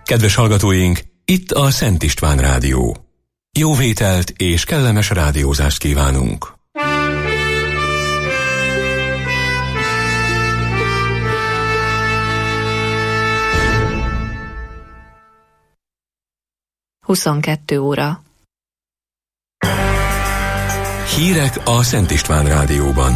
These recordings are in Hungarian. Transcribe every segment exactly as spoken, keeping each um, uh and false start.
Kedves hallgatóink, itt a Szent István Rádió. Jó vételt és kellemes rádiózást kívánunk! huszonkettő óra. Hírek a Szent István Rádióban.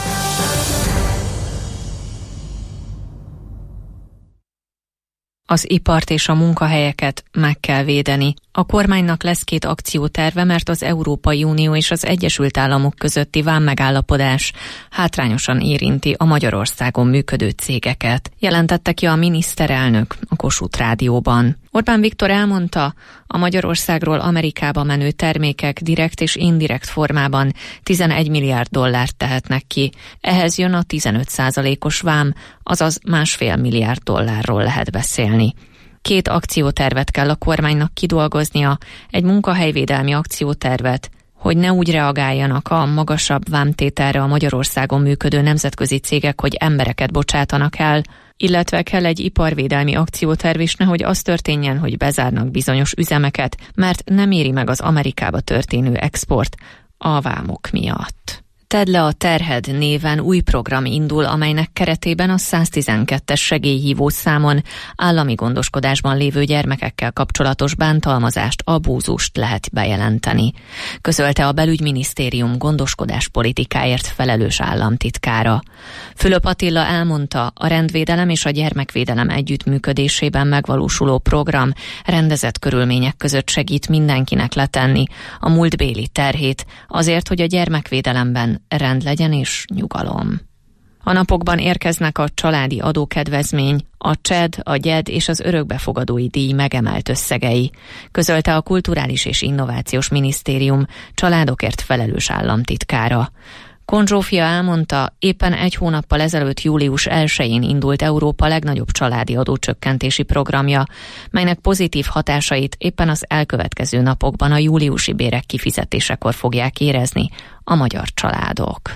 Az ipart és a munkahelyeket meg kell védeni. A kormánynak lesz két akcióterve, mert az Európai Unió és az Egyesült Államok közötti vámmegállapodás hátrányosan érinti a Magyarországon működő cégeket, jelentette ki a miniszterelnök a Kossuth Rádióban. Orbán Viktor elmondta, a Magyarországról Amerikába menő termékek direkt és indirekt formában tizenegy milliárd dollárt tehetnek ki. Ehhez jön a tizenöt százalékos vám, azaz másfél milliárd dollárról lehet beszélni. Két akciótervet kell a kormánynak kidolgoznia, egy munkahelyvédelmi akciótervet, hogy ne úgy reagáljanak a magasabb vámtételre a Magyarországon működő nemzetközi cégek, hogy embereket bocsátanak el, illetve kell egy iparvédelmi akcióterv is, nehogy az történjen, hogy bezárnak bizonyos üzemeket, mert nem éri meg az Amerikába történő export a vámok miatt. Tedd le a terhed néven új program indul, amelynek keretében a száztizenkettes segélyhívó számon állami gondoskodásban lévő gyermekekkel kapcsolatos bántalmazást, abúzust lehet bejelenteni, közölte a Belügyminisztérium gondoskodás politikáért felelős államtitkára. Fülöp Attila elmondta, a rendvédelem és a gyermekvédelem együttműködésében megvalósuló program rendezett körülmények között segít mindenkinek letenni a múltbéli terhét, azért, hogy a gyermekvédelemben rend legyen és nyugalom. A napokban érkeznek a családi adókedvezmény, a cséd, a gyed és az örökbefogadói díj megemelt összegei, közölte a Kulturális és Innovációs Minisztérium családokért felelős államtitkára. Kohn Zsófia elmondta, éppen egy hónappal ezelőtt július elsején indult Európa legnagyobb családi adócsökkentési programja, melynek pozitív hatásait éppen az elkövetkező napokban a júliusi bérek kifizetésekor fogják érezni a magyar családok.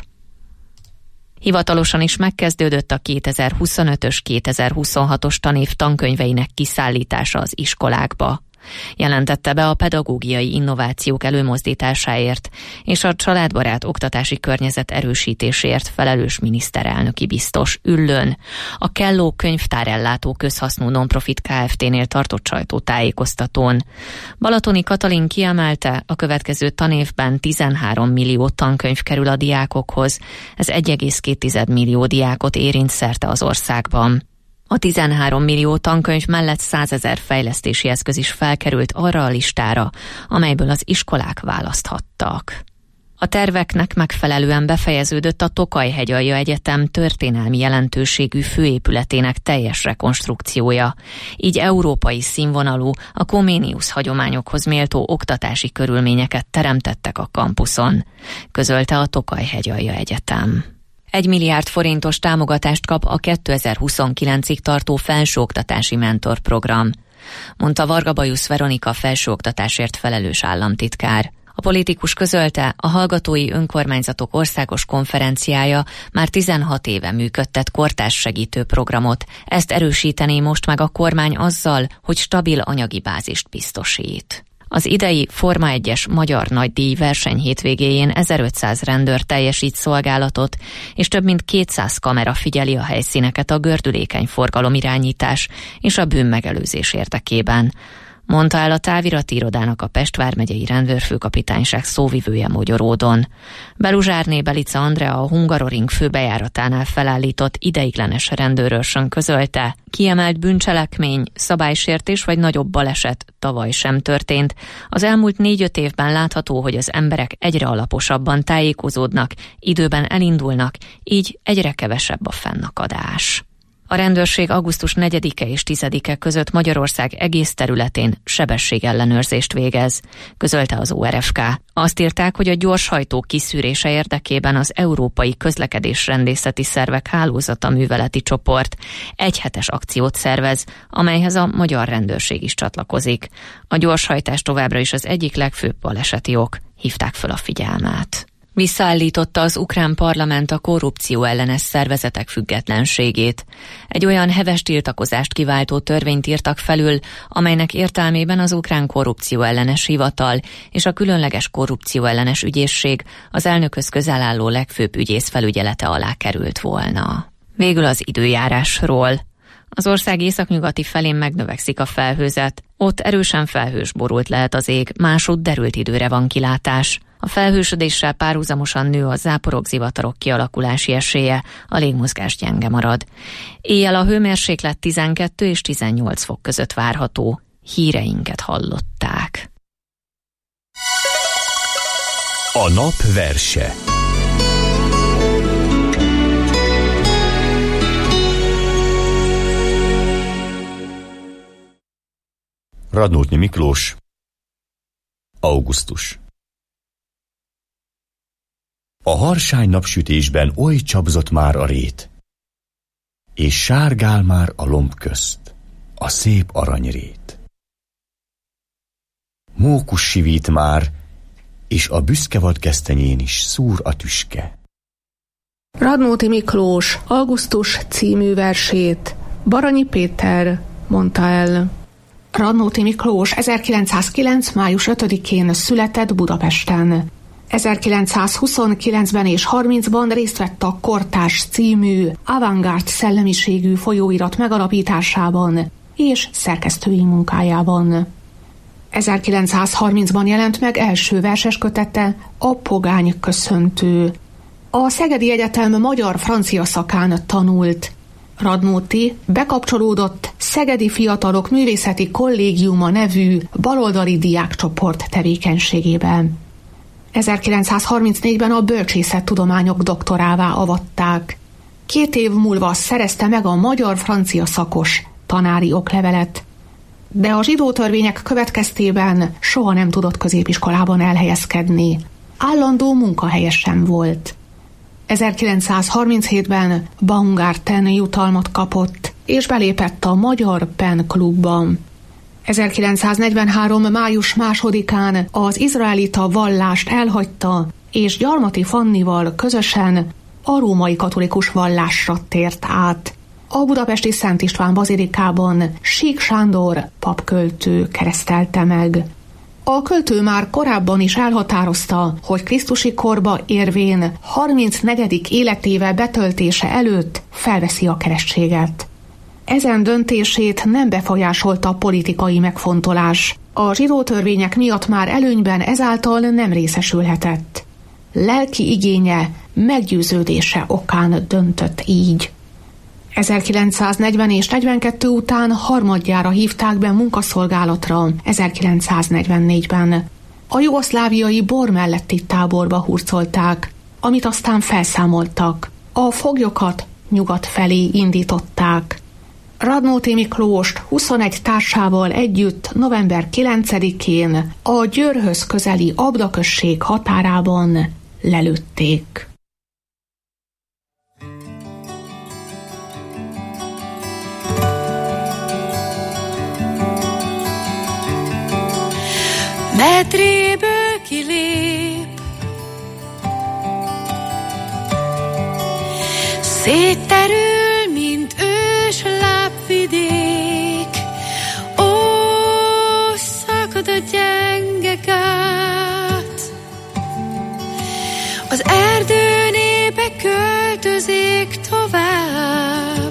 Hivatalosan is megkezdődött a kétezer-huszonötös kétezer-huszonhatos tanév tankönyveinek kiszállítása az iskolákba, jelentette be a pedagógiai innovációk előmozdításáért és a családbarát oktatási környezet erősítéséért felelős miniszterelnöki biztos Üllőn. A Kelló könyvtárellátó közhasznú nonprofit Kft-nél tartott sajtótájékoztatón. Balatoni Katalin kiemelte, a következő tanévben tizenhárom millió tankönyv kerül a diákokhoz, ez egy egész két millió diákot érint szerte az országban. A tizenhárom millió tankönyv mellett százezer fejlesztési eszköz is felkerült arra a listára, amelyből az iskolák választhattak. A terveknek megfelelően befejeződött a Tokaj-hegyalja Egyetem történelmi jelentőségű főépületének teljes rekonstrukciója. Így európai színvonalú, a Comenius hagyományokhoz méltó oktatási körülményeket teremtettek a kampuszon, közölte a Tokaj-hegyalja Egyetem. Egy milliárd forintos támogatást kap a kétezer-huszonkilencig tartó felsőoktatási mentorprogram, mondta Varga Bajusz Veronika felsőoktatásért felelős államtitkár. A politikus közölte, a Hallgatói Önkormányzatok Országos Konferenciája már tizenhat éve működtet kortárs segítő programot. Ezt erősítené most meg a kormány azzal, hogy stabil anyagi bázist biztosít. Az idei Forma egyes magyar nagydíj verseny hétvégéjén ezerötszáz rendőr teljesít szolgálatot, és több mint kétszáz kamera figyeli a helyszíneket a gördülékeny forgalomirányítás és a bűnmegelőzés érdekében, mondta el a távirati irodának a Pest vármegyei rendőrfőkapitányság szóvivője Mogyoródon. Beluzsárné Belica Andrea a Hungaroring főbejáratánál felállított ideiglenes rendőrőrsön közölte, kiemelt bűncselekmény, szabálysértés vagy nagyobb baleset tavaly sem történt. Az elmúlt négy-öt évben látható, hogy az emberek egyre alaposabban tájékozódnak, időben elindulnak, így egyre kevesebb a fennakadás. A rendőrség augusztus negyedike és tizedike között Magyarország egész területén sebességellenőrzést végez, közölte az o er ef ká. Azt írták, hogy a gyorshajtó kiszűrése érdekében az Európai Közlekedésrendészeti Szervek Hálózata műveleti csoport egyhetes akciót szervez, amelyhez a magyar rendőrség is csatlakozik. A gyorshajtás továbbra is az egyik legfőbb baleseti ok, hívták fel a figyelmet. Visszaállította az ukrán parlament a korrupció ellenes szervezetek függetlenségét. Egy olyan heves tiltakozást kiváltó törvényt írtak felül, amelynek értelmében az ukrán korrupció ellenes hivatal és a különleges korrupció ellenes ügyészség az elnökhöz közel álló legfőbb ügyész felügyelete alá került volna. Végül az időjárásról. Az ország északnyugati felén megnövekszik a felhőzet. Ott erősen felhős borult lehet az ég, másút derült időre van kilátás. A felhősödéssel párhuzamosan nő a záporok, zivatarok kialakulási esélye, a légmozgás gyenge marad. Éjjel a hőmérséklet tizenkettő és tizennyolc fok között várható. Híreinket hallották. A nap verse. Radnóti Miklós. Augusztus. A harsány napsütésben oly csapzott már a rét, és sárgál már a lomb közt a szép aranyrét. Mókus sivít már, és a büszke vadgesztenyén is szúr a tüske. Radnóti Miklós Augusztus című versét Baranyi Péter mondta el. Radnóti Miklós ezerkilencszázkilenc. május ötödikén született Budapesten. ezerkilencszázhuszonkilencben és harmincban részt vett a Kortárs című avantgárd szellemiségű folyóirat megalapításában és szerkesztői munkájában. ezerkilencszázharmincban jelent meg első verseskötete, a Pogány köszöntő. A Szegedi Egyetem magyar-francia szakán tanult. Radnóti bekapcsolódott Szegedi Fiatalok Művészeti Kollégiuma nevű baloldali diákcsoport tevékenységében. ezerkilencszázharmincnégyben a bölcsészettudományok doktorává avatták. Két év múlva szerezte meg a magyar-francia szakos tanári oklevelet, de a zsidó törvények következtében soha nem tudott középiskolában elhelyezkedni. Állandó munkahelye sem volt. ezerkilencszázharminchétben Baumgarten jutalmat kapott, és belépett a Magyar Pen Klubban. ezerkilencszáznegyvenhárom. május másodikán az izraelita vallást elhagyta, és Gyarmati Fannival közösen a római katolikus vallásra tért át. A budapesti Szent István bazilikában Sík Sándor papköltő keresztelte meg. A költő már korábban is elhatározta, hogy krisztusi korba érvén harmincnegyedik életéve betöltése előtt felveszi a keresztséget. Ezen döntését nem befolyásolta politikai megfontolás. A zsidó törvények miatt már előnyben ezáltal nem részesülhetett. Lelki igénye, meggyőződése okán döntött így. ezerkilencszáznegyven és negyvenkettő után harmadjára hívták be munkaszolgálatra ezerkilencszáznegyvennégyben. A jugoszláviai Bor melletti táborba hurcolták, amit aztán felszámoltak. A foglyokat nyugat felé indították. Radnóti Miklóst huszonegy társával együtt november kilencedikén a Győrhöz közeli Abda község határában lelőtték. Medréből kilép, szétterül, mint ős lábvidék. Ó, szakad a gyenge gát, az erdőnébe költözik tovább.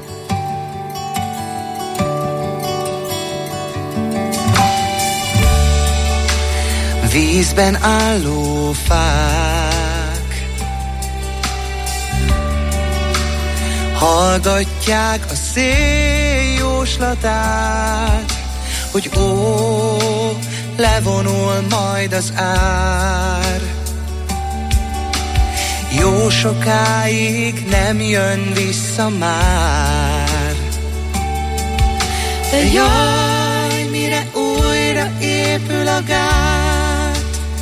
Vízben álló fák hallgatják a szél jóslatát, hogy ó, levonul majd az ár. Jó sokáig nem jön vissza már. De jaj, mire újra épül a gát,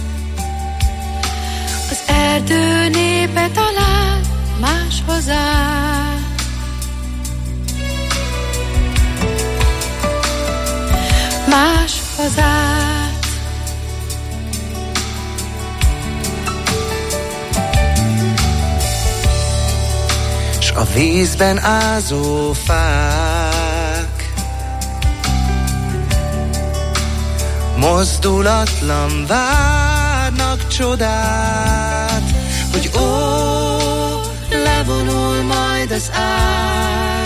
az erdő népe talán máshoz áll. Máshoz áll. a vízben ázó fák. Mozdulatlan várnak csodát, hogy ó, levonul majd az ár.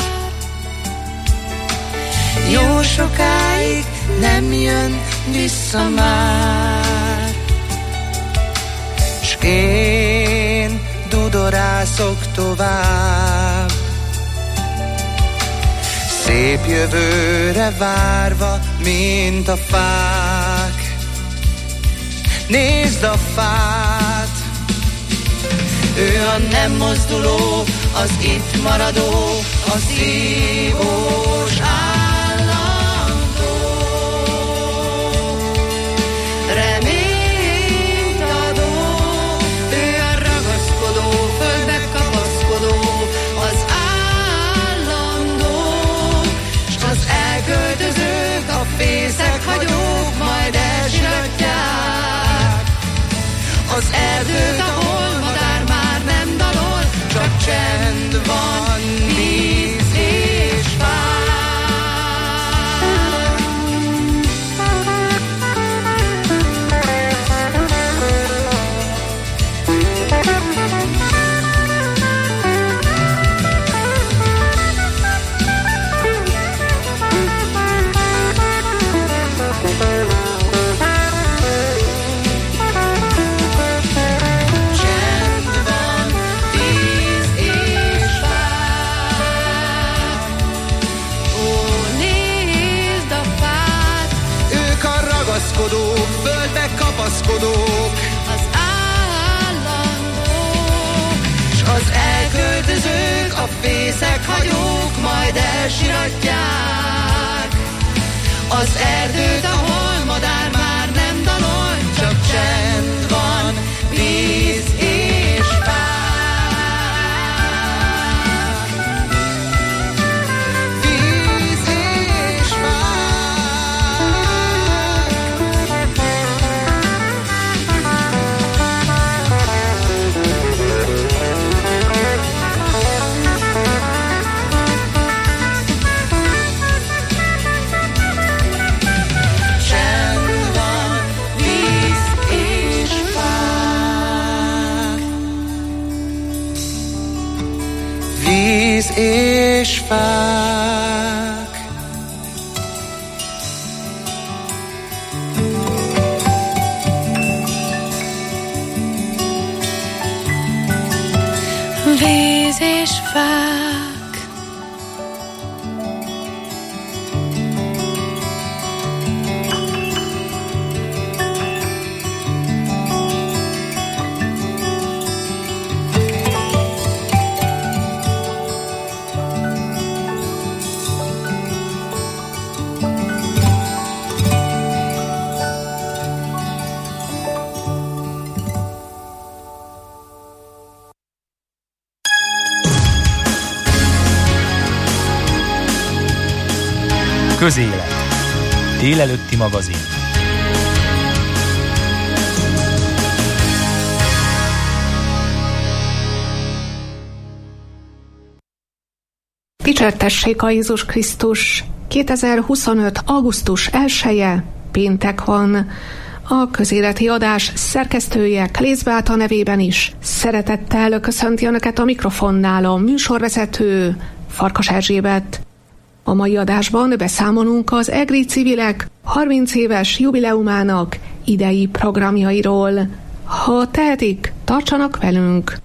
Jó sokáig nem jön vissza már, s én dudorászok tovább, szép jövőre várva, mint a fák. Nézd a fát, ő a nem mozduló, az itt maradó, a szívós állandó. Reményt adó, ő a ragaszkodó, földbe kapaszkodó, az állandó. S az elköltözők, a fészek hagyók majd elsiratják az erdőt, ahol madár már nem dalol, csak csend van, víz és fák. Földbe kapaszkodók, az állandók, s az elköltözők, a fészek hagyók majd elsiratják az erdőt, ahol madár már nem dalol, csak csend van, víz és fák. Víz és víz és fák. Víz és fák. Közélet. Délelőtti magazin. Dicsertessék a Jézus Krisztus! kétezer-huszonöt. augusztus elseje, péntek van. A közéleti adás szerkesztője Klész Beáta nevében is szeretettel köszönti Önöket a mikrofonnál a műsorvezető Farkas Erzsébet. A mai adásban beszámolunk az egri civilek harminc éves jubileumának idei programjairól. Ha tehetik, tartsanak velünk!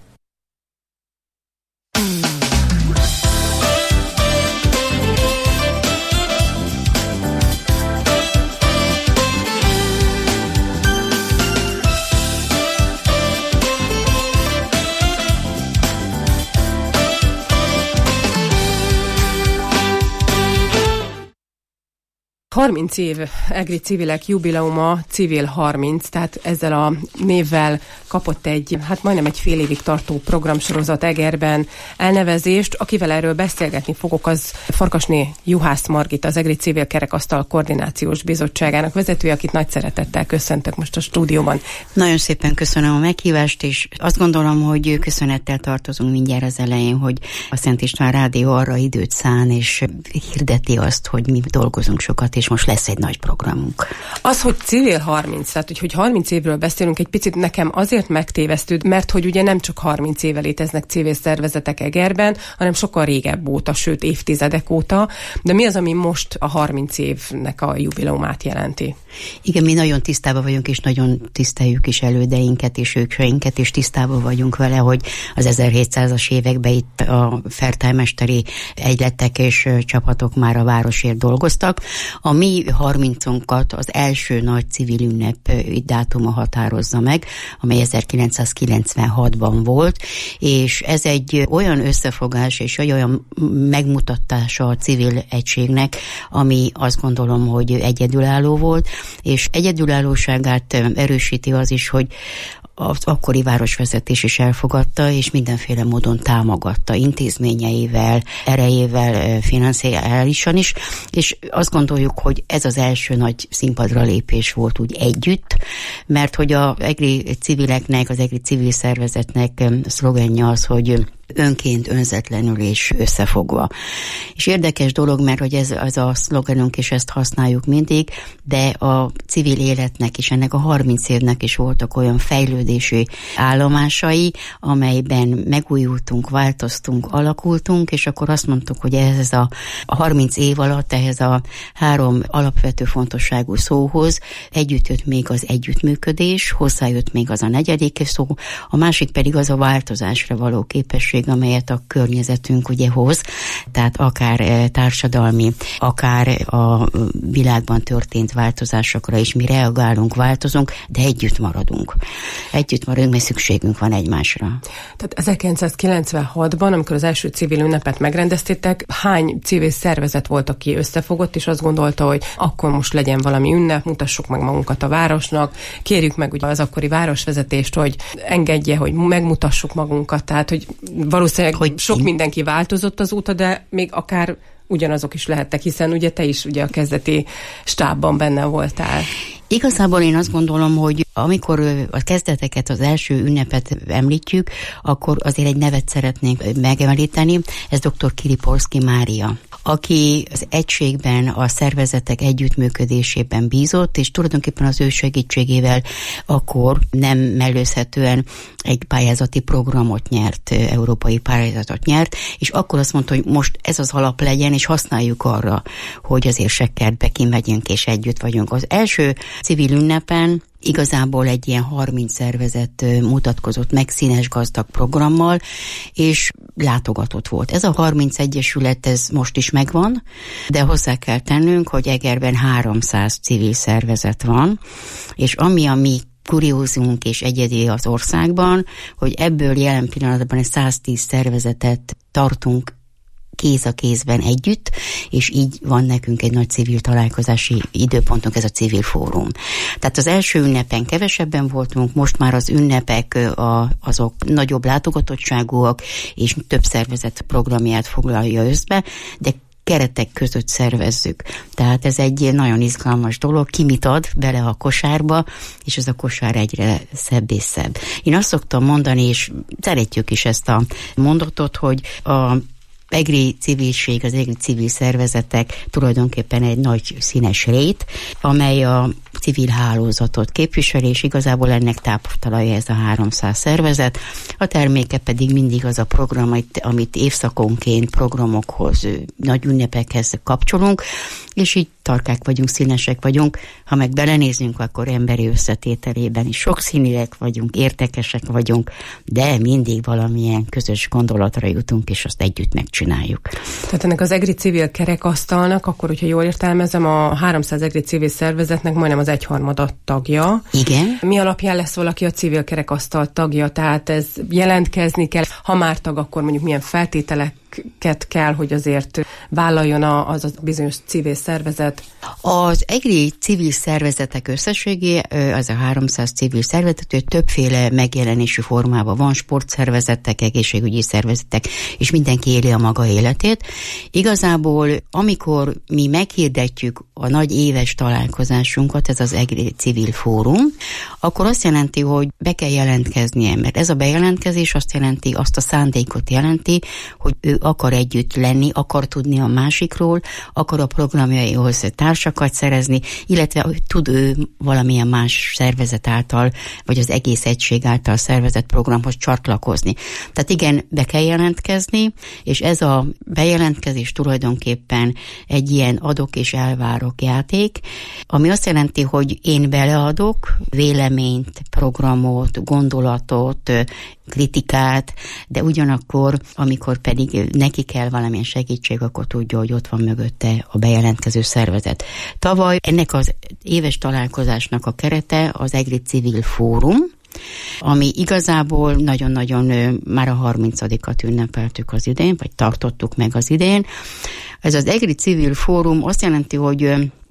harminc év egri civilek jubileuma, Civil harminc, tehát ezzel a névvel kapott egy, hát majdnem egy fél évig tartó programsorozat Egerben elnevezést. Akivel erről beszélgetni fogok, az Farkasné Juhász Margit, az Egri Civil Kerekasztal Koordinációs Bizottságának vezetője, akit nagy szeretettel köszöntök most a stúdióban. Nagyon szépen köszönöm a meghívást, és azt gondolom, hogy köszönettel tartozunk mindjárt az elején, hogy a Szent István Rádió arra időt szán, és hirdeti azt, hogy mi dolgozunk sokat, és most lesz egy nagy programunk. Az, hogy Civil harminc, tehát hogy, hogy harminc évről beszélünk, egy picit nekem azért megtévesztőd, mert hogy ugye nem csak harminc éve léteznek civil szervezetek Egerben, hanem sokkal régebb óta, sőt évtizedek óta. De mi az, ami most a harminc évnek a jubileumát jelenti? Igen, mi nagyon tisztában vagyunk, és nagyon tiszteljük is elődeinket és őseinket, és tisztában vagyunk vele, hogy az ezerhétszázas években itt a fertájmesteri egyletek és csapatok már a városért dolgoztak. A mi harmincunkat az első nagy civil ünnep dátuma határozza meg, amely ezerkilencszázkilencvenhatban volt, és ez egy olyan összefogás és egy olyan megmutatása a civil egységnek, ami azt gondolom, hogy egyedülálló volt, és egyedülállóságát erősíti az is, hogy az akkori városvezetés is elfogadta, és mindenféle módon támogatta intézményeivel, erejével, financiálisan is, és azt gondoljuk, hogy ez az első nagy színpadra lépés volt úgy együtt, mert hogy az egri civileknek, az egri civil szervezetnek szlogenje az, hogy önként, önzetlenül és összefogva. És érdekes dolog, mert hogy ez az a szlogenünk, és ezt használjuk mindig, de a civil életnek és ennek a harminc évnek is voltak olyan fejlődési állomásai, amelyben megújultunk, változtunk, alakultunk, és akkor azt mondtuk, hogy ez a harminc év alatt ehhez a három alapvető fontosságú szóhoz együtt jött még az együttműködés, hozzájött még az a negyedik szó, a másik pedig az a változásra való képesség, amelyet a környezetünk ugye hoz, tehát akár társadalmi, akár a világban történt változásokra is mi reagálunk, változunk, de együtt maradunk. Együtt maradunk, mert szükségünk van egymásra. Tehát ezerkilencszázkilencvenhatban, amikor az első civil ünnepet megrendeztétek, hány civil szervezet volt, aki összefogott, és azt gondolta, hogy akkor most legyen valami ünnep, mutassuk meg magunkat a városnak, kérjük meg ugye az akkori városvezetést, hogy engedje, hogy megmutassuk magunkat, tehát hogy valószínűleg hogy sok mindenki változott azóta, de még akár ugyanazok is lehettek, hiszen ugye te is ugye a kezdeti stábban benne voltál. Igazából én azt gondolom, hogy amikor a kezdeteket, az első ünnepet említjük, akkor azért egy nevet szeretnénk megemlíteni, ez dr. Kiripolszky Mária, aki az egységben, a szervezetek együttműködésében bízott, és tulajdonképpen az ő segítségével akkor nem mellőzhetően egy pályázati programot nyert, európai pályázatot nyert, és akkor azt mondta, hogy most ez az alap legyen, és használjuk arra, hogy az érsekkertbe kimegyünk, és együtt vagyunk. Az első civil ünnepen igazából egy ilyen harminc szervezet mutatkozott meg színes gazdag programmal, és látogatott volt. Ez a harminc egyesület, ez most is megvan, de hozzá kell tennünk, hogy Egerben háromszáz civil szervezet van, és ami a mi kuriózunk és egyedi az országban, hogy ebből jelen pillanatban egy száztíz szervezetet tartunk kéz a kézben együtt, és így van nekünk egy nagy civil találkozási időpontunk, ez a civil fórum. Tehát az első ünnepen kevesebben voltunk, most már az ünnepek a, azok nagyobb látogatottságúak, és több szervezet programját foglalja összbe, de keretek között szervezzük. Tehát ez egy nagyon izgalmas dolog, ki mit ad bele a kosárba, és ez a kosár egyre szebb és szebb. Én azt szoktam mondani, és szeretjük is ezt a mondatot, hogy a egri civilség, az egri civil szervezetek tulajdonképpen egy nagy színes rét, amely a civil hálózatot képviseli, és igazából ennek táptalaja ez a háromszáz szervezet. A terméke pedig mindig az a program, amit évszakonként programokhoz, nagy ünnepekhez kapcsolunk, és így tarkák vagyunk, színesek vagyunk. Ha meg belenézünk, akkor emberi összetételében is sokszínűek vagyunk, értékesek vagyunk, de mindig valamilyen közös gondolatra jutunk, és azt együtt megcsináljuk. Tehát ennek az egri civil kerekasztalnak, akkor, hogyha jól értelmezem, a háromszáz egri civil szervezetnek majdnem az egyharmada tagja. Igen. Mi alapján lesz valaki a civil kerekasztal tagja? Tehát ez jelentkezni kell, ha már tag, akkor mondjuk milyen feltételek költségeket kell, hogy azért vállaljon az a bizonyos civil szervezet? Az egri civil szervezetek összességé, az a háromszáz civil szervezet, többféle megjelenési formában van, sportszervezetek, egészségügyi szervezetek, és mindenki éli a maga életét. Igazából, amikor mi meghirdetjük a nagy éves találkozásunkat, ez az egri civil fórum, akkor azt jelenti, hogy be kell jelentkeznie, mert ez a bejelentkezés azt jelenti, azt a szándékot jelenti, hogy ő akar együtt lenni, akar tudni a másikról, akar a programjaihoz társakat szerezni, illetve hogy tud ő valamilyen más szervezet által, vagy az egész egység által szervezett programhoz csatlakozni. Tehát igen, be kell jelentkezni, és ez a bejelentkezés tulajdonképpen egy ilyen adok és elvárok játék, ami azt jelenti, hogy én beleadok véleményt, programot, gondolatot, kritikát, de ugyanakkor, amikor pedig neki kell valamilyen segítség, akkor tudja, hogy ott van mögötte a bejelentkező szervezet. Tavaly ennek az éves találkozásnak a kerete az egri civil fórum, ami igazából nagyon-nagyon már a harmincadikat ünnepeltük az idén, vagy tartottuk meg az idén. Ez az egri civil fórum azt jelenti, hogy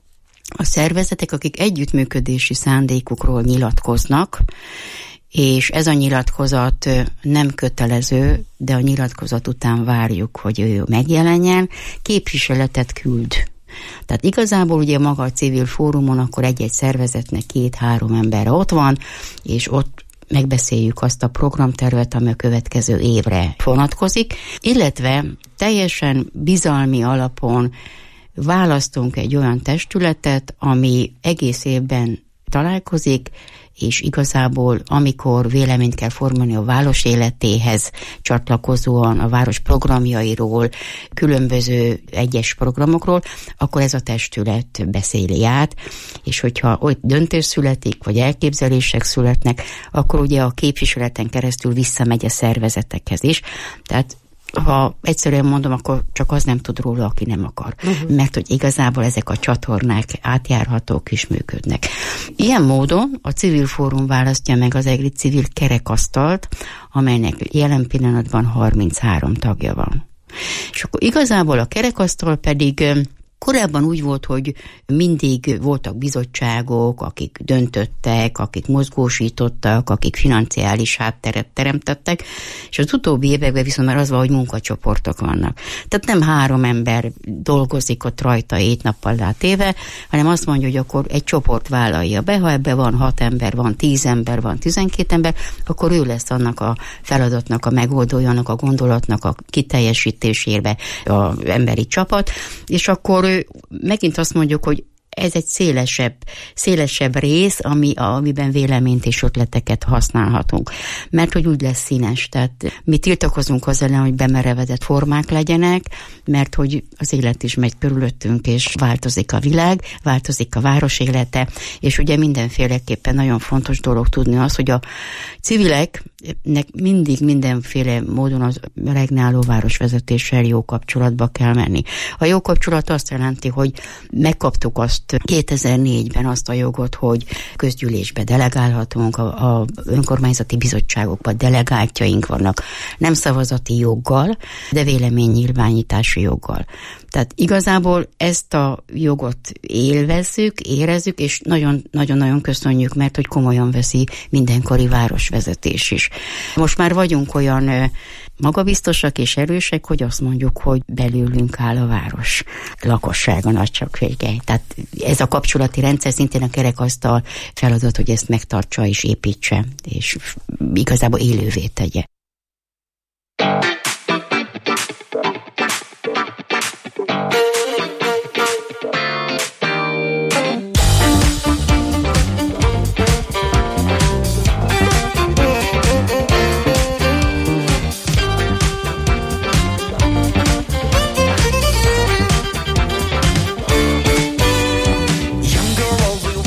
a szervezetek, akik együttműködési szándékukról nyilatkoznak, és ez a nyilatkozat nem kötelező, de a nyilatkozat után várjuk, hogy ő megjelenjen, képviseletet küld. Tehát igazából ugye maga a civil fórumon akkor egy-egy szervezetnek két-három ember ott van, és ott megbeszéljük azt a programtervet, ami a következő évre vonatkozik, illetve teljesen bizalmi alapon választunk egy olyan testületet, ami egész évben találkozik, és igazából amikor véleményt kell formálni a város életéhez csatlakozóan, a város programjairól, különböző egyes programokról, akkor ez a testület beszéli át, és hogyha ott döntés születik, vagy elképzelések születnek, akkor ugye a képviseleten keresztül visszamegy a szervezetekhez is. Tehát ha egyszerűen mondom, akkor csak az nem tud róla, aki nem akar. Uh-huh. Mert hogy igazából ezek a csatornák átjárhatók és működnek. Ilyen módon a civil fórum választja meg az egri civil kerekasztalt, amelynek jelen pillanatban harminchárom tagja van. És akkor igazából a kerekasztal pedig korábban úgy volt, hogy mindig voltak bizottságok, akik döntöttek, akik mozgósítottak, akik financiális hátteret teremtettek, és az utóbbi években viszont már az van, hogy munkacsoportok vannak. Tehát nem három ember dolgozik ott rajta hét nappal átéve, hanem azt mondja, hogy akkor egy csoport vállalja be, ha ebben van hat ember, van tíz ember, van tizenkét ember, akkor ő lesz annak a feladatnak, a megoldója, annak a gondolatnak a kiteljesítésére az emberi csapat, és akkor megint azt mondjuk, hogy ez egy szélesebb, szélesebb rész, ami, amiben véleményt és ötleteket használhatunk. Mert hogy úgy lesz színes, tehát mi tiltakozunk az ellen, hogy bemerevedett formák legyenek, mert hogy az élet is megy körülöttünk, és változik a világ, változik a város élete, és ugye mindenféleképpen nagyon fontos dolog tudni az, hogy a civileknek mindig mindenféle módon az regnáló városvezetéssel jó kapcsolatba kell menni. A jó kapcsolat azt jelenti, hogy megkaptuk azt kétezer-négyben azt a jogot, hogy közgyűlésbe delegálhatunk, a, a önkormányzati bizottságokban delegáltjaink vannak, nem szavazati joggal, de véleménynyilvánítási joggal. Tehát igazából ezt a jogot élvezzük, érezzük, és nagyon-nagyon köszönjük, mert hogy komolyan veszi mindenkori városvezetés is. Most már vagyunk olyan magabiztosak és erősek, hogy azt mondjuk, hogy belőlünk áll a város lakossága nagy csak vége. Tehát ez a kapcsolati rendszer szintén a kerekasztal feladat, hogy ezt megtartsa és építse, és igazából élővé tegye.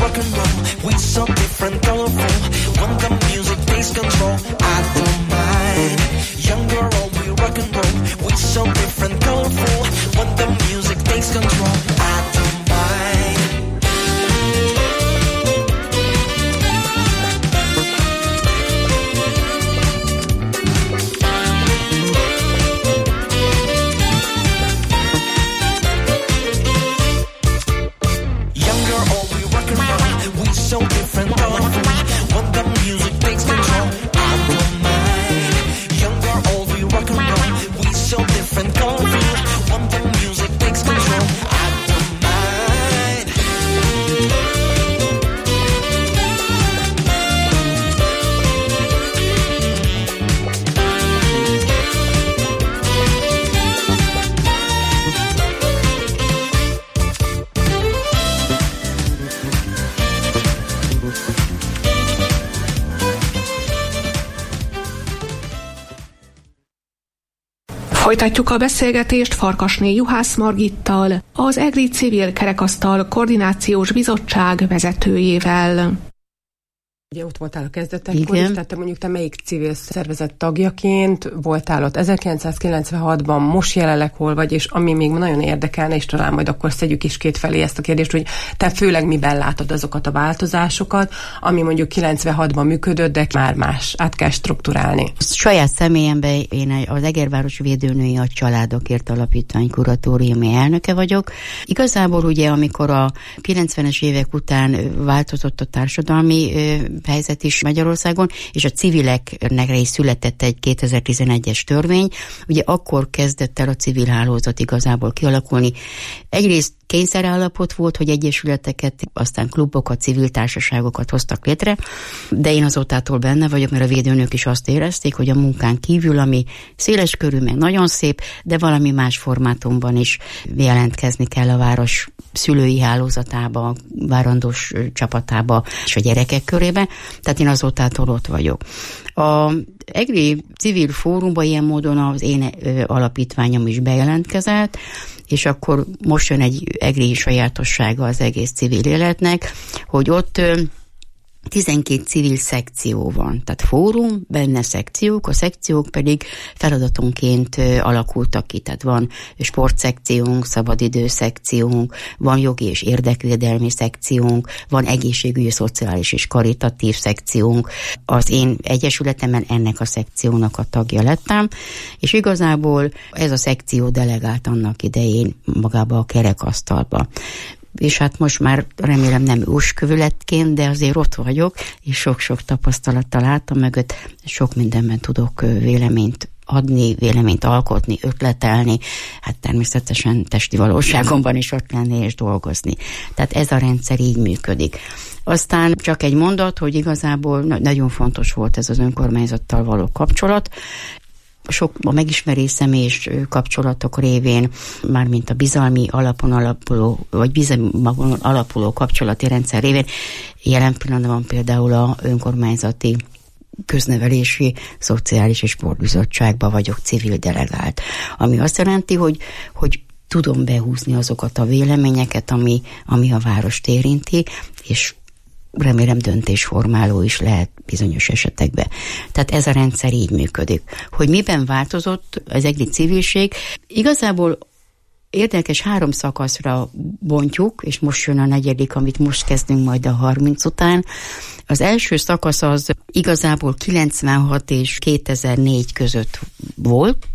So different, colorful. When the music takes control, I don't mind. Folytatjuk a beszélgetést Farkasné Juhász Margittal, az EGRI Civil Kerekasztal Koordinációs Bizottság vezetőjével. Ugye ott voltál a kezdetekkor is, tehát te mondjuk te melyik civil szervezet tagjaként voltál ott ezerkilencszázkilencvenhatban, most jelenleg hol vagy, és ami még nagyon érdekelne, és talán majd akkor szedjük is két felé ezt a kérdést, hogy te főleg miben látod azokat a változásokat, ami mondjuk kilencvenhatban működött, de már más, át kell strukturálni. Saját személyemben én az Egerváros Védőnői a Családokért Alapítvány kuratóriumi elnöke vagyok. Igazából ugye, amikor a kilencvenes évek után változott a társadalmi helyzet is Magyarországon, és a civileknek is született egy kétezer-tizenegyes törvény, ugye akkor kezdett el a civil hálózat igazából kialakulni. Egyrészt kényszerállapot volt, hogy egyesületeket, aztán klubokat, civil társaságokat hoztak létre, de én azótától benne vagyok, mert a védőnők is azt érezték, hogy a munkán kívül, ami széles körül, meg nagyon szép, de valami más formátumban is jelentkezni kell a város szülői hálózatába, várandós csapatába és a gyerekek körébe, tehát én azótától ott vagyok. A EGRI Civil Fórumban ilyen módon az én alapítványom is bejelentkezett, és akkor most jön egy EGRI sajátossága az egész civil életnek, hogy ott tizenkét civil szekció van, tehát fórum, benne szekciók, a szekciók pedig feladatonként alakultak ki, tehát van sportszekciónk, szabadidő szekciónk, van jogi és érdekvédelmi szekciónk, van egészségügyi, szociális és karitatív szekciónk. Az én egyesületemben ennek a szekciónak a tagja lettem, és igazából ez a szekció delegált annak idején magába a kerekasztalba. És hát most már remélem nem őskövületként, de azért ott vagyok, és sok-sok tapasztalattal álltam mögött, sok mindenben tudok véleményt adni, véleményt alkotni, ötletelni, hát természetesen testi valóságomban is ott lenni és dolgozni. Tehát ez a rendszer így működik. Aztán csak egy mondat, hogy igazából nagyon fontos volt ez az önkormányzattal való kapcsolat. Sok a megismerés személyes kapcsolatok révén, mármint a bizalmi alapon alapuló, vagy bizalmon alapuló kapcsolati rendszer révén, jelen pillanatban például a önkormányzati köznevelési, szociális és sportbizottságban vagyok civil delegált. Ami azt jelenti, hogy, hogy tudom behúzni azokat a véleményeket, ami, ami a várost érinti, és remélem döntésformáló is lehet bizonyos esetekben. Tehát ez a rendszer így működik. Hogy miben változott az EGRI civilség? Igazából érdekes, három szakaszra bontjuk, és most jön a negyedik, amit most kezdünk majd a harminc után. Az első szakasz az igazából kilencvenhat és kétezer-négy között volt,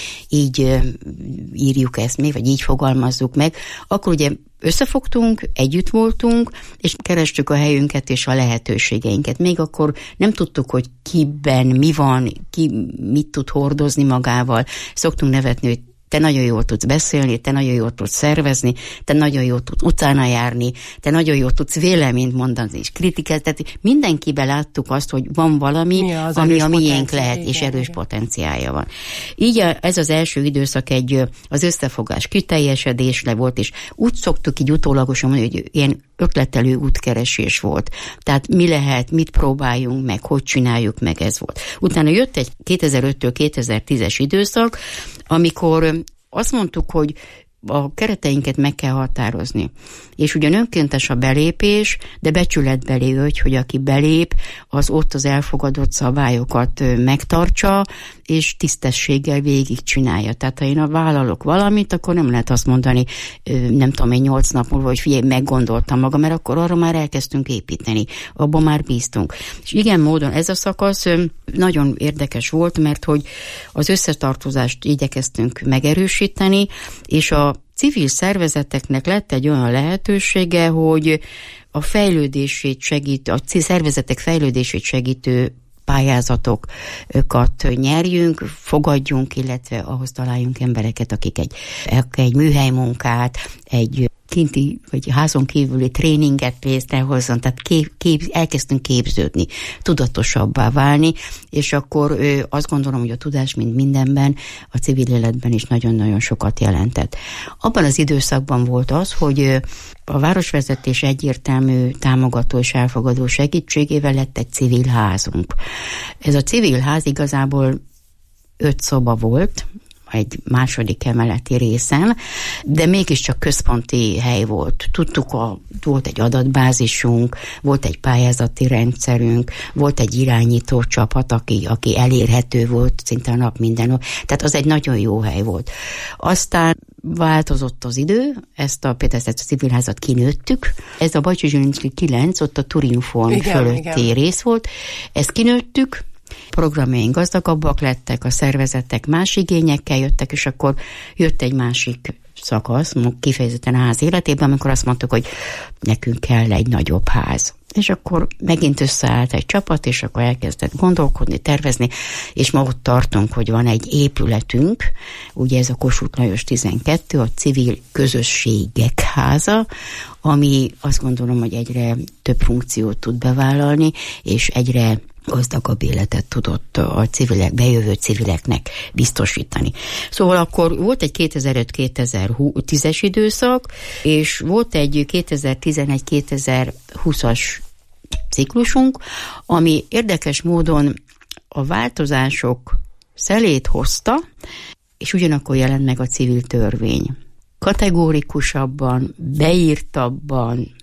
így írjuk ezt még, vagy így fogalmazzuk meg. Akkor ugye összefogtunk, együtt voltunk, és kerestük a helyünket és a lehetőségeinket. Még akkor nem tudtuk, hogy kiben mi van, ki mit tud hordozni magával. Szoktunk nevetni, hogy te nagyon jól tudsz beszélni, te nagyon jól tudsz szervezni, te nagyon jól tudsz utána járni, te nagyon jól tudsz véleményt mondani és kritikát. Tehát mindenkiben láttuk azt, hogy van valami, az ami a miénk lehet, igen, és erős igen. potenciálja van. Így a, ez az első időszak egy az összefogás kiteljesedésre volt, és úgy szoktuk így utólagosan mondani, hogy ilyen ötletelő útkeresés volt. Tehát mi lehet, mit próbáljunk meg, hogy csináljuk meg, ez volt. Utána jött egy kétezer-öttől kétezer-tízes időszak, amikor azt mondtuk, hogy a kereteinket meg kell határozni. És ugyan önkéntes a belépés, de becsületbeli ügy, hogy aki belép, az ott az elfogadott szabályokat megtartsa, és tisztességgel végigcsinálja. Tehát ha én vállalok valamit, akkor nem lehet azt mondani, nem tudom én nyolc nap múlva, hogy figyelj, meggondoltam magam, mert akkor arra már elkezdtünk építeni. Abban már bíztunk. És igen módon ez a szakasz nagyon érdekes volt, mert hogy az összetartozást igyekeztünk megerősíteni, és a civil szervezeteknek lett egy olyan lehetősége, hogy a fejlődését segít, a szervezetek fejlődését segítő pályázatokat nyerjünk, fogadjunk, illetve ahhoz találjunk embereket, akik egy, egy műhelymunkát, egy kinti vagy házon kívüli tréninget létrehozzon, tehát kép, kép, elkezdtünk képződni, tudatosabbá válni, és akkor ö, azt gondolom, hogy a tudás, mint mindenben, a civil életben is nagyon-nagyon sokat jelentett. Abban az időszakban volt az, hogy ö, a városvezetés egyértelmű támogató és elfogadó segítségével lett egy civil házunk. Ez a civil ház igazából öt szoba volt, egy második emeleti részen, de mégiscsak központi hely volt. Tudtuk, a, volt egy adatbázisunk, volt egy pályázati rendszerünk, volt egy irányító csapat, aki, aki elérhető volt szinte a nap minden nap. Tehát az egy nagyon jó hely volt. Aztán változott az idő, ezt a például ezt a civilházat kinőttük. Ez a Bajcsy Zsilinszky kilenc, ott a Turinform igen, fölötti igen. rész volt. Ezt kinőttük, programjaink gazdagabbak lettek, a szervezetek más igényekkel jöttek, és akkor jött egy másik szakasz, kifejezetten a ház életében, amikor azt mondtuk, hogy nekünk kell egy nagyobb ház. És akkor megint összeállt egy csapat, és akkor elkezdett gondolkodni, tervezni, és ma ott tartunk, hogy van egy épületünk, ugye ez a Kossuth Lajos tizenkettő, a civil közösségek háza, ami azt gondolom, hogy egyre több funkciót tud bevállalni, és egyre gazdagabb életet tudott a civilek, bejövő civileknek biztosítani. Szóval akkor volt egy kétezer-öt kétezer-tízes időszak, és volt egy kétezer-tizenegy kétezer-húszas ciklusunk, ami érdekes módon a változások szelét hozta, és ugyanakkor jelent meg a civil törvény. Kategórikusabban, beírtabban,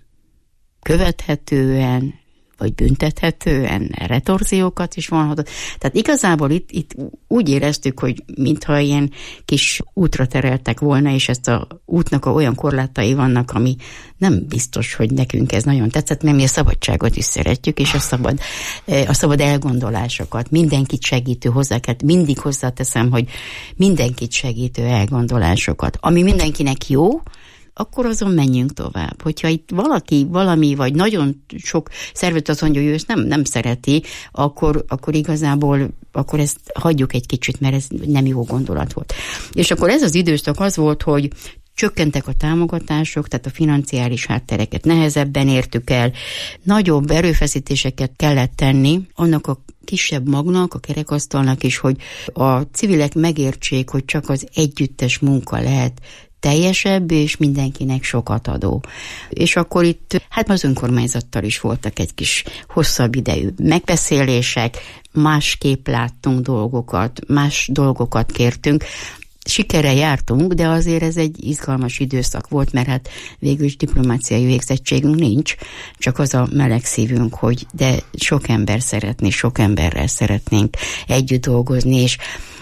követhetően, vagy büntethetően, retorziókat is vonhatott. Tehát igazából itt, itt úgy éreztük, hogy mintha ilyen kis útra tereltek volna, és ezt a útnak a olyan korlátai vannak, ami nem biztos, hogy nekünk ez nagyon tetszett, mert mi a szabadságot is szeretjük, és a szabad, a szabad elgondolásokat, mindenkit segítő hozzá kell, mindig hozzáteszem, hogy mindenkit segítő elgondolásokat, ami mindenkinek jó, akkor azon menjünk tovább. Hogyha itt valaki, valami, vagy nagyon sok szervezet azt mondja, hogy ő ezt nem, nem szereti, akkor, akkor igazából akkor ezt hagyjuk egy kicsit, mert ez nem jó gondolat volt. És akkor ez az időszak az volt, hogy csökkentek a támogatások, tehát a financiális háttereket nehezebben értük el, nagyobb erőfeszítéseket kellett tenni annak a kisebb magnak, a kerekasztalnak is, hogy a civilek megértsék, hogy csak az együttes munka lehet teljesebb, és mindenkinek sokat adó. És akkor itt, hát az önkormányzattal is voltak egy kis hosszabb idejű megbeszélések, másképp láttunk dolgokat, más dolgokat kértünk. Sikerrel jártunk, de azért ez egy izgalmas időszak volt, mert hát végül is diplomáciai végzettségünk nincs, csak az a meleg szívünk, hogy de sok ember szeretné, sok emberrel szeretnénk együtt dolgozni, és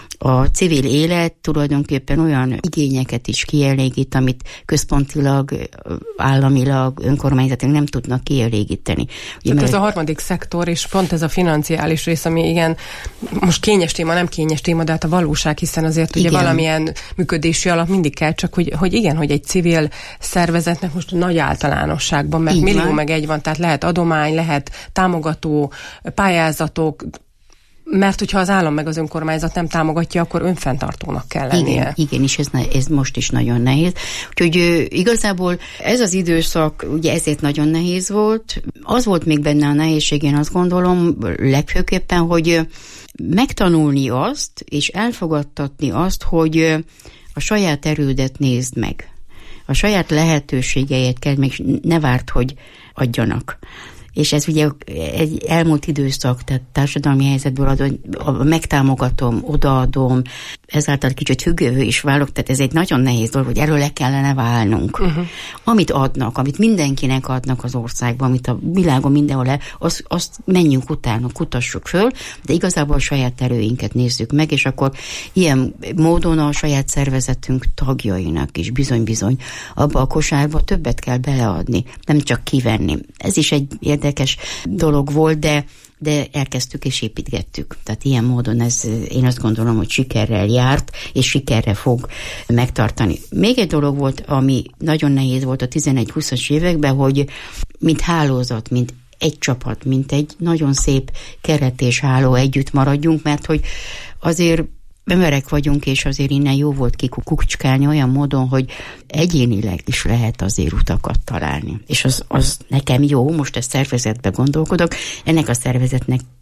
a civil élet tulajdonképpen olyan igényeket is kielégít, amit központilag, államilag, önkormányzatilag nem tudnak kielégíteni. Ugye, mert ez a harmadik szektor, és pont ez a financiális rész, ami igen, most kényes téma, nem kényes téma, de hát a valóság, hiszen azért igen. Ugye valamilyen működési alap mindig kell, csak hogy, hogy igen, hogy egy civil szervezetnek most nagy általánosságban, mert így millió van. Meg egy van, tehát lehet adomány, lehet támogató pályázatok, mert hogyha az állam meg az önkormányzat nem támogatja, akkor önfenntartónak kell lennie. Igen, igen, és ez, ez most is nagyon nehéz. Úgyhogy ö, igazából ez az időszak, ugye ezért nagyon nehéz volt. Az volt még benne a nehézség, én azt gondolom, legfőképpen, hogy megtanulni azt, és elfogadtatni azt, hogy a saját erődet nézd meg. A saját lehetőségeiket kell, még ne várt, hogy adjanak. És ez ugye egy elmúlt időszak, tehát társadalmi helyzetből adom, megtámogatom, odaadom, ezáltal kicsit függővé is válok, tehát ez egy nagyon nehéz dolog, hogy erről le kellene válnunk. Uh-huh. Amit adnak, amit mindenkinek adnak az országban, amit a világon mindenhol le, azt, azt menjünk utána, kutassuk föl, de igazából a saját erőinket nézzük meg, és akkor ilyen módon a saját szervezetünk tagjainak is bizony-bizony abba a kosárba többet kell beleadni, nem csak kivenni. Ez is egy érdekes dolog volt, de de elkezdtük és építgettük. Tehát ilyen módon ez, én azt gondolom, hogy sikerrel járt, és sikerre fog megtartani. Még egy dolog volt, ami nagyon nehéz volt a tizenegy-húszas években, hogy mint hálózat, mint egy csapat, mint egy nagyon szép keret és háló együtt maradjunk, mert hogy azért emberek vagyunk, és azért innen jó volt kikukucskálni olyan módon, hogy egyénileg is lehet azért utakat találni. És az, az nekem jó, most a szervezetbe gondolkodok, ennek a szervezetnek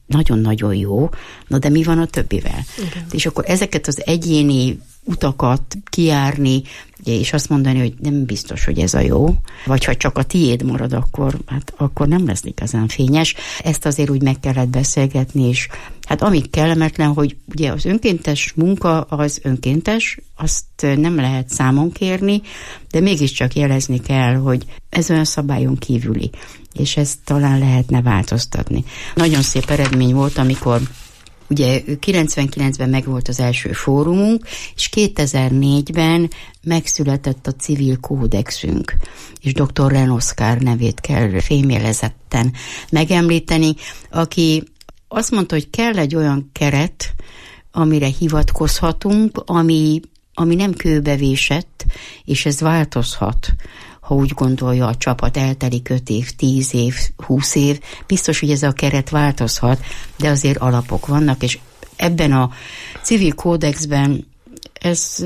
nagyon-nagyon jó, na de mi van a többivel? Igen. És akkor ezeket az egyéni utakat kijárni, és azt mondani, hogy nem biztos, hogy ez a jó, vagy ha csak a tiéd marad, akkor, hát, akkor nem lesz igazán fényes. Ezt azért úgy meg kellett beszélgetni, és hát amíg kellemetlen, hogy ugye az önkéntes munka az önkéntes, azt nem lehet számon kérni, de mégiscsak jelezni kell, hogy ez olyan szabályon kívüli, és ezt talán lehetne változtatni. Nagyon szép eredmény volt, amikor ugye kilencvenkilencben megvolt az első fórumunk, és kétezer-négyben megszületett a civil kódexünk, és doktor Ren Oszkár nevét kell fémjelezetten megemlíteni, aki azt mondta, hogy kell egy olyan keret, amire hivatkozhatunk, ami, ami nem kőbevésett, és ez változhat, ha úgy gondolja a csapat, eltelik öt év, tíz év, húsz év, biztos, hogy ez a keret változhat, de azért alapok vannak, és ebben a civil kódexben ez,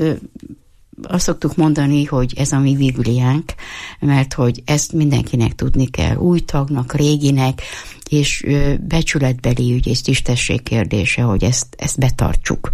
azt szoktuk mondani, hogy ez a mi bibliánk, mert hogy ezt mindenkinek tudni kell, új tagnak, réginek, és becsületbeli ügy és tisztesség kérdése, hogy ezt, ezt betartsuk.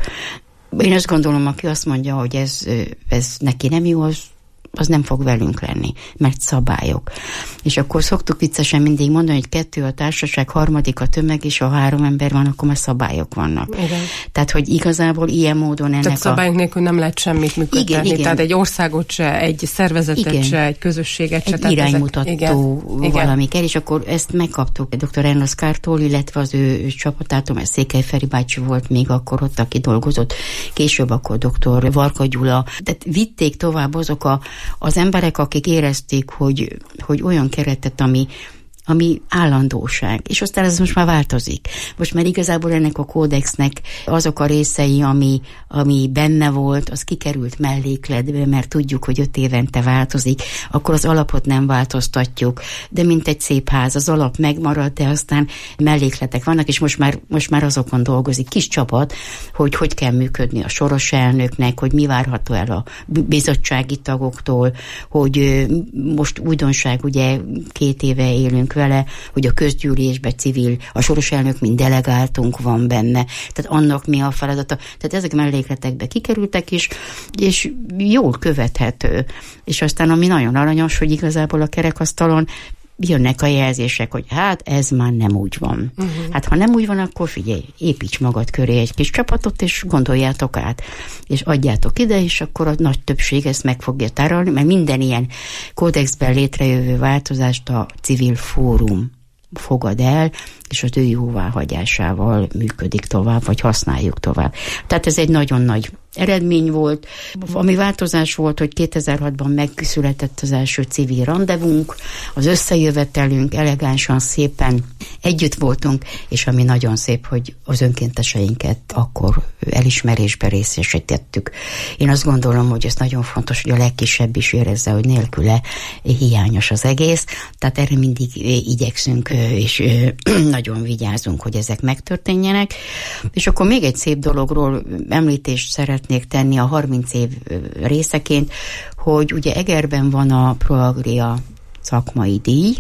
Én azt gondolom, aki azt mondja, hogy ez, ez neki nem jó, az az nem fog velünk lenni, mert szabályok. És akkor szoktuk viccesen mindig mondani, hogy kettő a társaság, harmadik a tömeg, és ha három ember van, akkor már szabályok vannak. Igen. Tehát, hogy igazából ilyen módon ennek Tehát a... szabályok nélkül nem lehet semmit működtetni. Igen, igen. Tehát egy országot se, egy szervezetet igen. se, egy közösséget se. Egy iránymutató ezek... valami kell, és akkor ezt megkaptuk doktor Ren Oszkártól, illetve az ő csapatától, mert Székely Feri bácsi volt még akkor ott, aki dolgozott, később akkor doktor Varka Gyula. Tehát vitték tovább azok a az emberek, akik érezték, hogy, hogy olyan keretet, ami, ami állandóság. És aztán ez most már változik. Most már igazából ennek a kódexnek azok a részei, ami, ami benne volt, az kikerült mellékletbe, mert tudjuk, hogy öt évente változik, akkor az alapot nem változtatjuk, de mint egy szép ház, az alap megmarad, de aztán mellékletek vannak, és most már, most már azokon dolgozik kis csapat, hogy hogy kell működni a soros elnöknek, hogy mi várható el a bizottsági tagoktól, hogy most újdonság, ugye két éve élünk vele, hogy a közgyűlésbe civil, a soros elnök, mint delegáltunk van benne. Tehát annak mi a feladata. Tehát ezek mellékletekbe kikerültek is, és jól követhető. És aztán ami nagyon aranyos, hogy igazából a kerekasztalon jönnek a jelzések, hogy hát ez már nem úgy van. Uh-huh. Hát ha nem úgy van, akkor figyelj, építs magad köré egy kis csapatot, és gondoljátok át, és adjátok ide, és akkor a nagy többség ezt meg fogja tárolni, mert minden ilyen kódexben létrejövő változást a civil fórum fogad el, és az ő jóváhagyásával működik tovább, vagy használjuk tovább. Tehát ez egy nagyon nagy eredmény volt. Ami változás volt, hogy kétezer-hatban megszületett az első civil randevunk, az összejövetelünk, elegánsan, szépen együtt voltunk, és ami nagyon szép, hogy az önkénteseinket akkor elismerésbe részesítettük. Én azt gondolom, hogy ez nagyon fontos, hogy a legkisebb is érezze, hogy nélküle hiányos az egész, tehát erre mindig igyekszünk, és nagyon vigyázunk, hogy ezek megtörténjenek. És akkor még egy szép dologról említést szeretnék tenni a harminc év részeként, hogy ugye Egerben van a Proagria szakmai díj,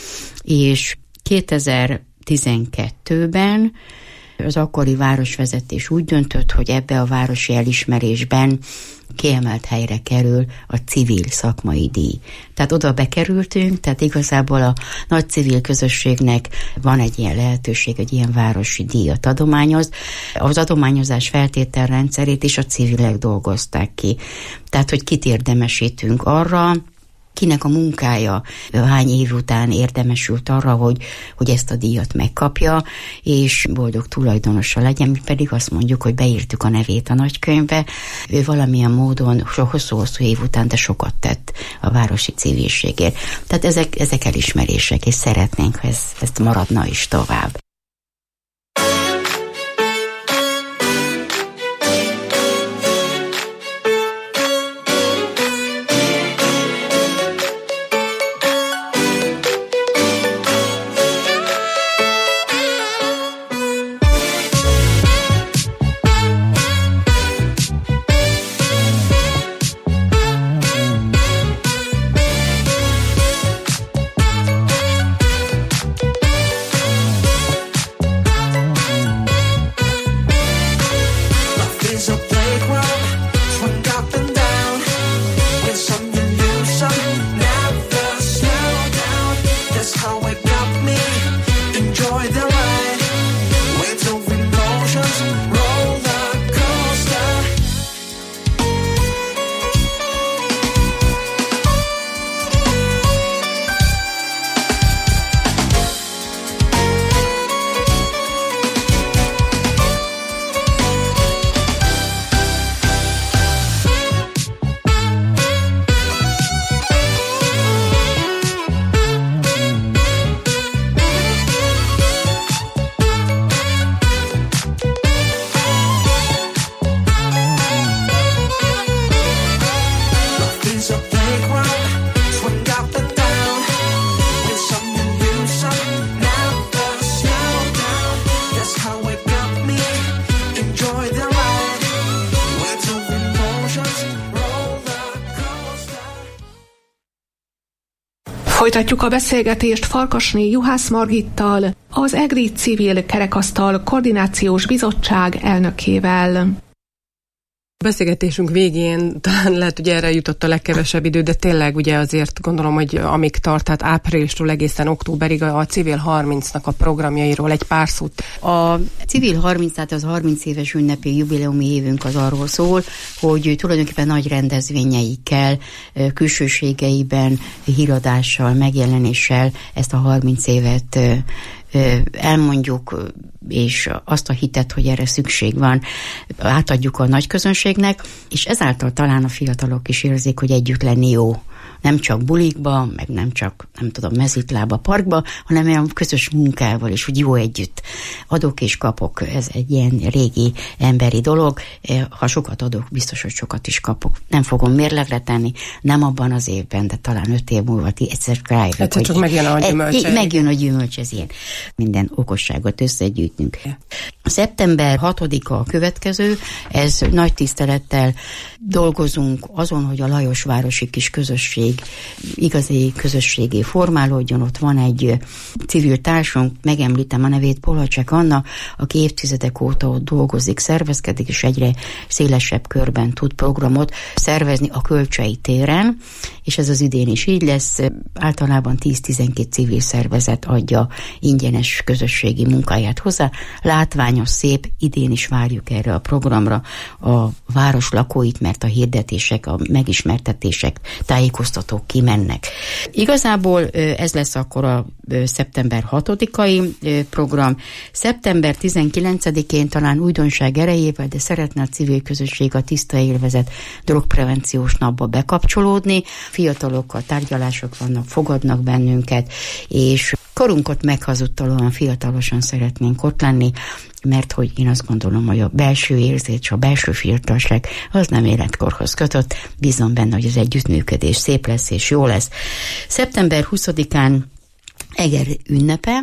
és kétezer-tizenkettőben az akkori városvezetés úgy döntött, hogy ebbe a városi elismerésben kiemelt helyre kerül a civil szakmai díj. Tehát oda bekerültünk, tehát igazából a nagy civil közösségnek van egy ilyen lehetőség, hogy ilyen városi díjat adományoz. Az adományozás feltételrendszerét is a civilek dolgozták ki. Tehát, hogy kit érdemesítünk arra, kinek a munkája hány év után érdemesült arra, hogy, hogy ezt a díjat megkapja, és boldog tulajdonosa legyen, mi pedig azt mondjuk, hogy beírtuk a nevét a nagykönyvbe. Ő valamilyen módon hosszú-hosszú év után, de sokat tett a városi civilségért. Tehát ezek, ezek elismerések, és szeretnénk, ha ez, ezt maradna is tovább. Folytatjuk a beszélgetést Farkasné Juhász Margittal, az EGRI Civil Kerekasztal Koordinációs Bizottság elnökével. A beszélgetésünk végén talán lehet, hogy erre jutott a legkevesebb idő, de tényleg ugye azért gondolom, hogy amíg tart, tehát áprilistól egészen októberig a Civil harmincnak a programjairól egy pár szót. A Civil harminc, tehát az harminc éves ünnepi jubileumi évünk az arról szól, hogy tulajdonképpen nagy rendezvényeikkel, külsőségeiben, híradással, megjelenéssel ezt a harminc évet elmondjuk, és azt a hitet, hogy erre szükség van, átadjuk a nagy közönségnek, és ezáltal talán a fiatalok is érzik, hogy együtt lenni jó. Nem csak bulikba, meg nem csak, nem tudom, mezitlába, parkba, hanem olyan közös munkával is, hogy jó együtt. Adok és kapok, ez egy ilyen régi emberi dolog. Ha sokat adok, biztos, hogy sokat is kapok. Nem fogom mérlegre tenni, nem abban az évben, de talán öt év múlva egyszer rájövök, egyszer csak megjön a gyümölcs. Megjön a gyümölcs, ez ilyen. Minden okosságot összegyűjtünk. Szeptember hatodika a következő, ez nagy tisztelettel dolgozunk azon, hogy a Lajosvárosi kis közösség igazi közösségé formálódjon. Ott van egy civil társunk, megemlítem a nevét, Polacsek Anna, aki évtizedek óta ott dolgozik, szervezkedik, és egyre szélesebb körben tud programot szervezni a Kölcsei téren, és ez az idén is így lesz. Általában tíz-tizenkét civil szervezet adja ingyenes közösségi munkáját hozzá. Látványos, szép, idén is várjuk erre a programra a város lakóit, mert a hirdetések, a megismertetések, tájékoztatók kimennek. Igazából ez lesz akkor a szeptember hatodikai program. Szeptember tizenkilencedikén talán újdonság erejével, de szeretne a civil közösség a Tiszta Élvezet drogprevenciós napba bekapcsolódni. Fiatalokkal tárgyalások vannak, fogadnak bennünket, és korunkat meghazudtolóan fiatalosan szeretnénk ott lenni, mert hogy én azt gondolom, hogy a belső érzés, a belső fiatalság az nem életkorhoz kötött. Bízom benne, hogy az együttműködés szép lesz és jó lesz. szeptember huszadikán Eger ünnepe,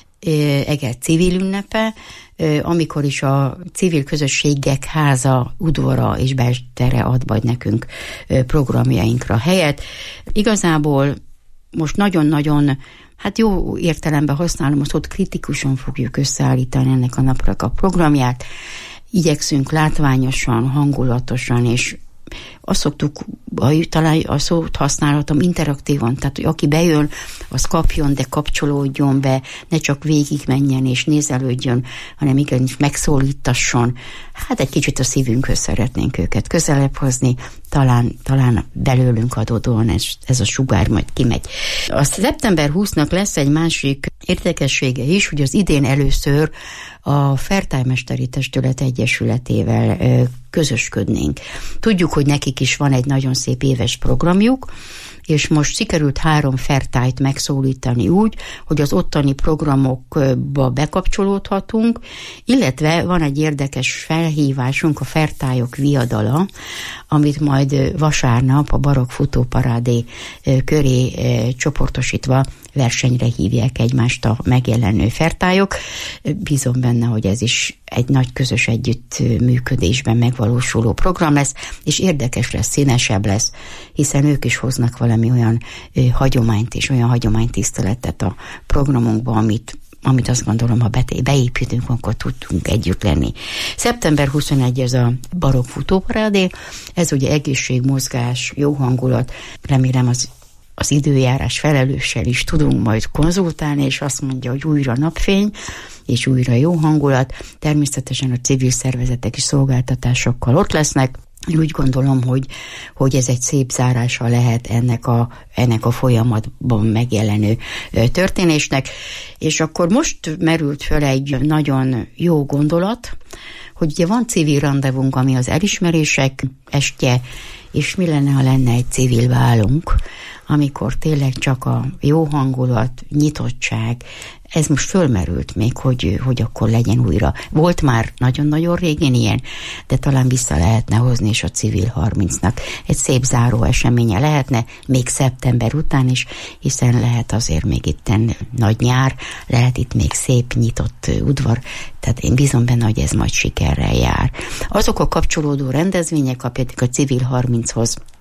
Eger civil ünnepe, amikor is a civil közösségek háza, udvara és bestere ad majd nekünk programjainkra helyet. Igazából most nagyon-nagyon, hát jó értelemben használom, azt ott kritikusan fogjuk összeállítani ennek a napnak a programját. Igyekszünk látványosan, hangulatosan, és azt szoktuk, talán a szót használhatom, interaktívan, tehát hogy aki bejön, az kapjon, de kapcsolódjon be, ne csak végigmenjen és nézelődjön, hanem igenis megszólítasson. Hát egy kicsit a szívünkhöz szeretnénk őket közelebb hozni, talán, talán belőlünk adódóan ez, ez a sugár majd kimegy. A szeptember huszadikának lesz egy másik érdekessége is, hogy az idén először a Fertájmesteri Testület Egyesületével ö, közösködnénk. Tudjuk, hogy nekik is van egy nagyon szép éves programjuk, és most sikerült három fertájt megszólítani úgy, hogy az ottani programokba bekapcsolódhatunk, illetve van egy érdekes felhívásunk, a fertályok viadala, amit majd vasárnap a barokk futóparádé köré csoportosítva versenyre hívják egymást a megjelenő fertályok. Bízom benne, hogy ez is egy nagy közös együttműködésben megvalósuló program lesz, és érdekes lesz, színesebb lesz, hiszen ők is hoznak valami olyan ö, hagyományt és olyan hagyománytiszteletet a programunkba, amit amit azt gondolom, ha beépítünk, akkor tudtunk együtt lenni. szeptember huszonegyedike ez a barokk futóparádé, ez ugye egészség, mozgás, jó hangulat, remélem az az időjárás felelőssel is tudunk majd konzultálni, és azt mondja, hogy újra napfény, és újra jó hangulat. Természetesen a civil szervezetek és szolgáltatásokkal ott lesznek. Én úgy gondolom, hogy, hogy ez egy szép zárása lehet ennek a, ennek a folyamatban megjelenő történésnek. És akkor most merült föl egy nagyon jó gondolat, hogy ugye van civil randevunk, ami az elismerések estje, és mi lenne, ha lenne egy civil bálunk, amikor tényleg csak a jó hangulat, nyitottság, ez most fölmerült még, hogy, hogy akkor legyen újra. Volt már nagyon-nagyon régen ilyen, de talán vissza lehetne hozni, és a Civil harmincnak egy szép záró eseménye lehetne, még szeptember után is, hiszen lehet azért még itt nagy nyár, lehet itt még szép, nyitott udvar, tehát én bízom benne, hogy ez majd sikerrel jár. Azok a kapcsolódó rendezvények, amelyek a Civil harminchoz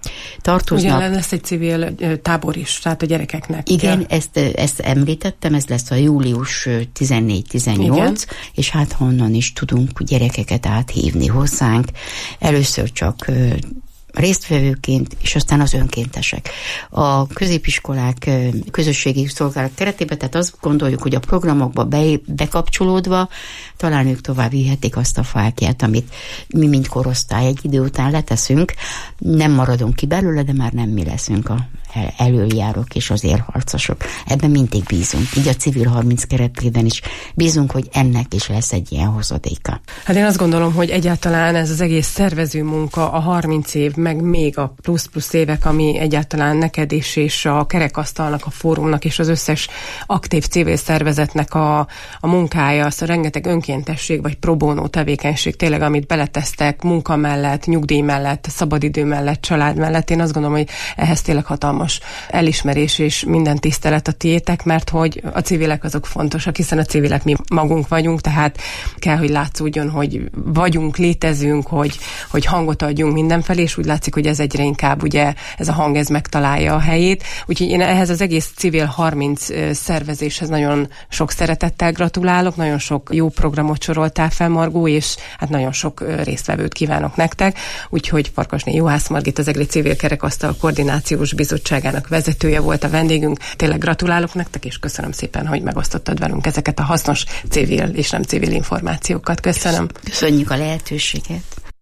tartoznak. Ugyan lesz egy civil tábor is, tehát a gyerekeknek. Igen, ezt, ezt említettem, ez lesz a július tizennégy tizennyolc, és hát honnan is tudunk gyerekeket áthívni hozzánk. Először csak résztvevőként, és aztán az önkéntesek. A középiskolák közösségi szolgálat keretében, tehát azt gondoljuk, hogy a programokba be, bekapcsolódva talán ők tovább vihetik azt a fákját, amit mi, mint korosztály egy idő után leteszünk. Nem maradunk ki belőle, de már nem mi leszünk a elöljárók és az élharcosok. Ebben mindig bízunk. Így a Civil harminc keretében is bízunk, hogy ennek is lesz egy ilyen hozadéka. Hát én azt gondolom, hogy egyáltalán ez az egész szervező munka, a harminc év, meg még a plusz-plusz évek, ami egyáltalán neked is, és a kerekasztalnak, a fórumnak, és az összes aktív civil szervezetnek a, a munkája, az a rengeteg önkéntesség, vagy pro bono tevékenység, tényleg, amit beletesztek munka mellett, nyugdíj mellett, szabadidő mellett, család mellett. Én azt gondolom, hogy ehhez tényleg hatalmas elismerés és minden tisztelet a tiétek, mert hogy a civilek azok fontosak, hiszen a civilek mi magunk vagyunk, tehát kell, hogy látszódjon, hogy vagyunk, létezünk, hogy, hogy hangot adjunk mindenfelé, és úgy látszik, hogy ez egyre inkább ugye ez a hang, ez megtalálja a helyét. Úgyhogy én ehhez az egész Civil harminc szervezéshez nagyon sok szeretettel gratulálok, nagyon sok jó programot soroltál fel, Margó, és hát nagyon sok résztvevőt kívánok nektek. Úgyhogy Farkasné Juhász Margit, az Egri Civil Kerekasztal Koordinációs Bizottságának vezetője volt a vendégünk. Tényleg gratulálok nektek, és köszönöm szépen, hogy megosztottad velünk ezeket a hasznos civil és nem civil információkat. Köszönöm. Köszönjük a lehetőséget.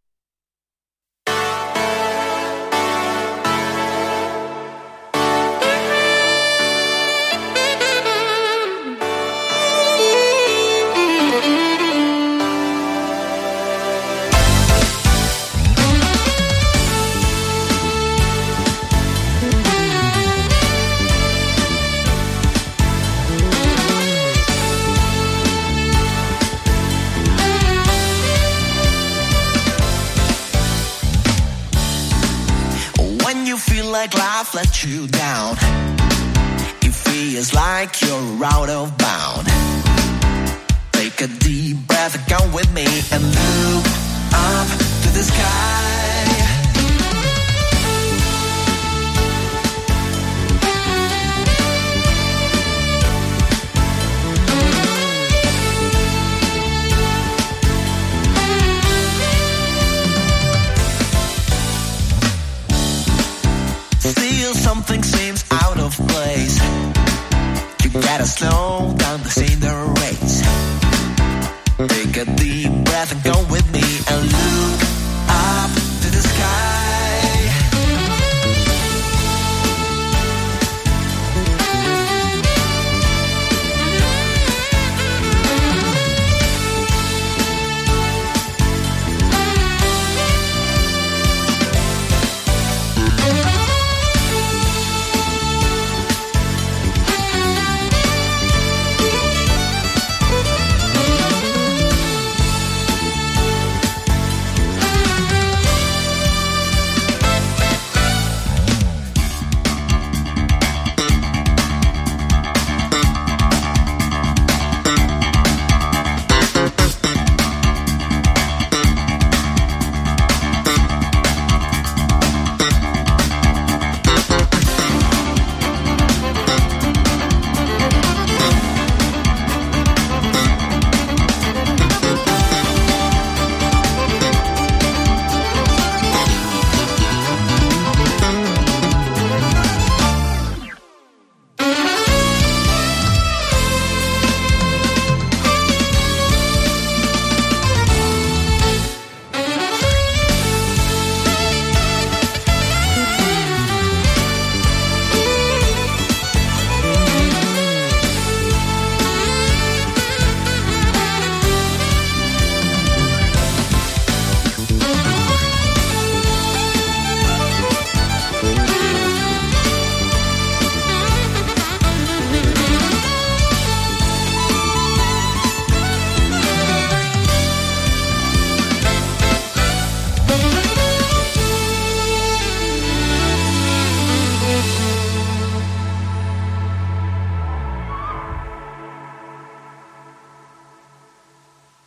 Life let you down. It feels like you're out of bound. Take a deep breath and come with me and look up to the sky. Still something seems out of place. You gotta slow down to see the race. Take a deep breath and go with me and look up to the sky.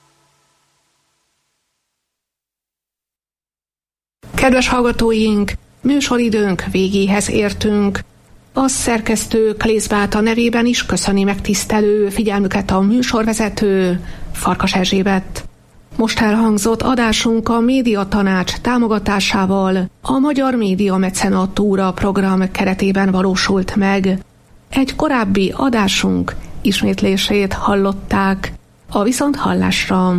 Kedves hallgatóink, Műsoridőnk végéhez értünk. A szerkesztő Klész Beáta nevében is köszöni megtisztelő figyelmüket a műsorvezető Farkas Erzsébet. Most elhangzott adásunk a Média Tanács támogatásával a Magyar Média Mecenatúra program keretében valósult meg. Egy korábbi adásunk ismétlését hallották. A viszonthallásra!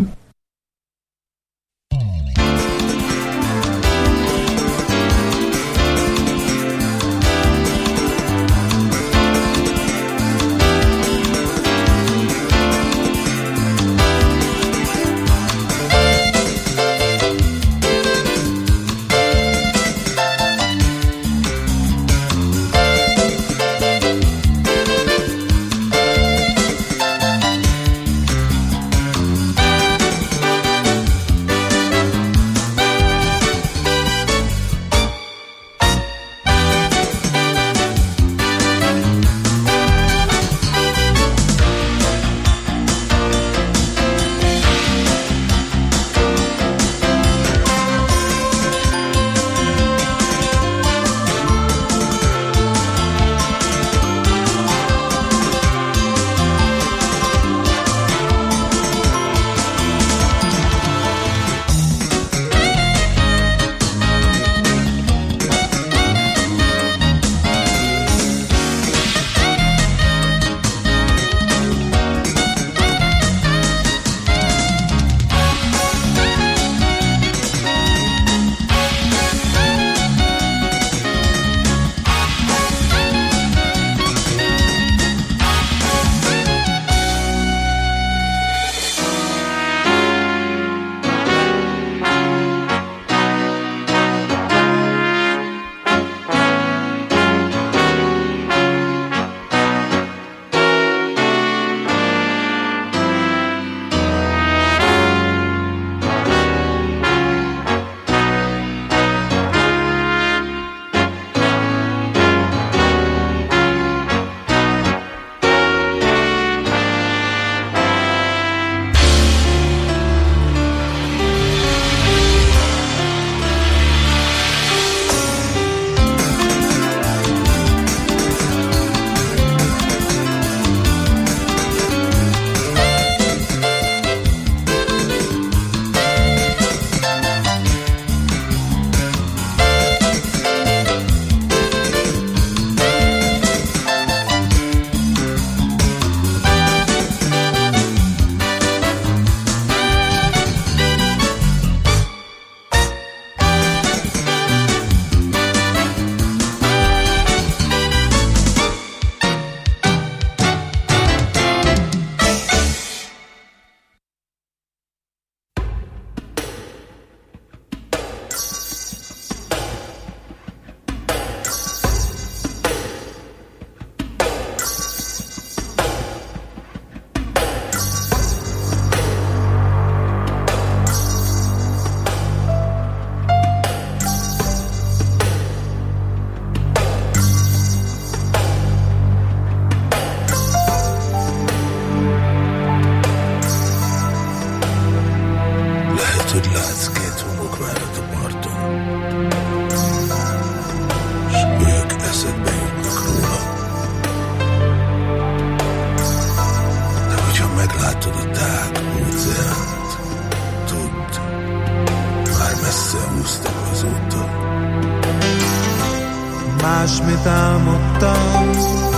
Másmit álmodtam,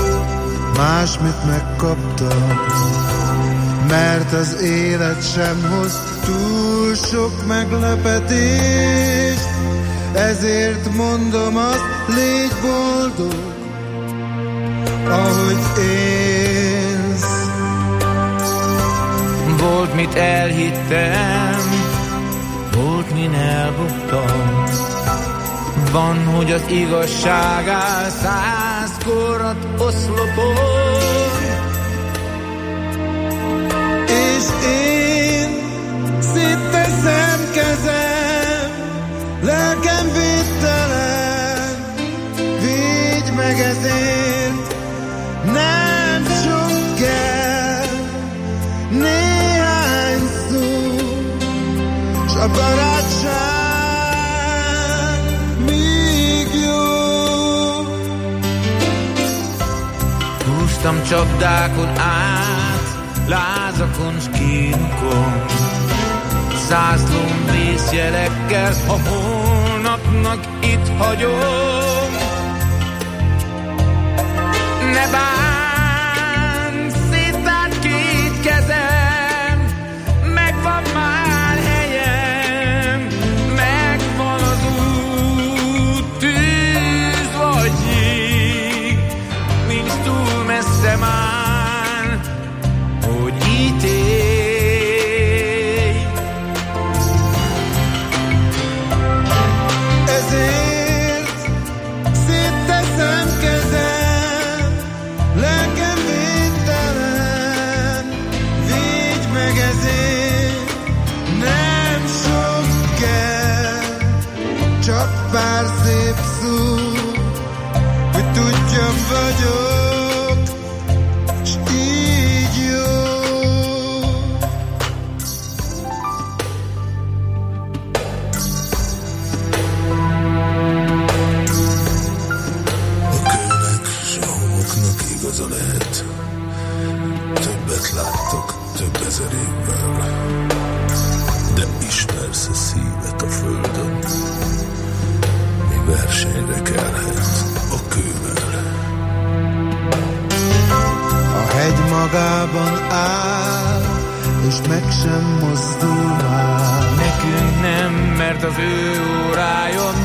másmit megkaptam, mert az élet sem hoz túl sok meglepetést. Ezért mondom azt, légy boldog, ahogy élsz. Volt, mit elhittem, volt, min elbuktam. Van, hogy az igazság áll száz korrat oszlopon. És én szétteszem kezem, lelkem védtelen, védj meg ezért, nem sok kell, néhány szó, s a barátság mégis Úsztam csapdákon át, lázakon s kínokon, zászlón vészjelekkel, a holnapnak itt hagyom. Ne bán, széttárt két kezem, megvan már helyem, megvan az út, tűz vagy jég, nincs túl messze már, hogy ítélj. Ezért szétteszem kezem, lelkem védtelen, védj meg ezért, nem sok kell, csak pár szép szó, hogy tudjam vagyok, s így jó. Igaza lehet, többet láttak több ezer évvel, de ismersz a szívet a földön, mi versenyre kelhet a kővel. A hegy magában áll, és meg sem mozdul már. Nekünk nem, mert az ő órája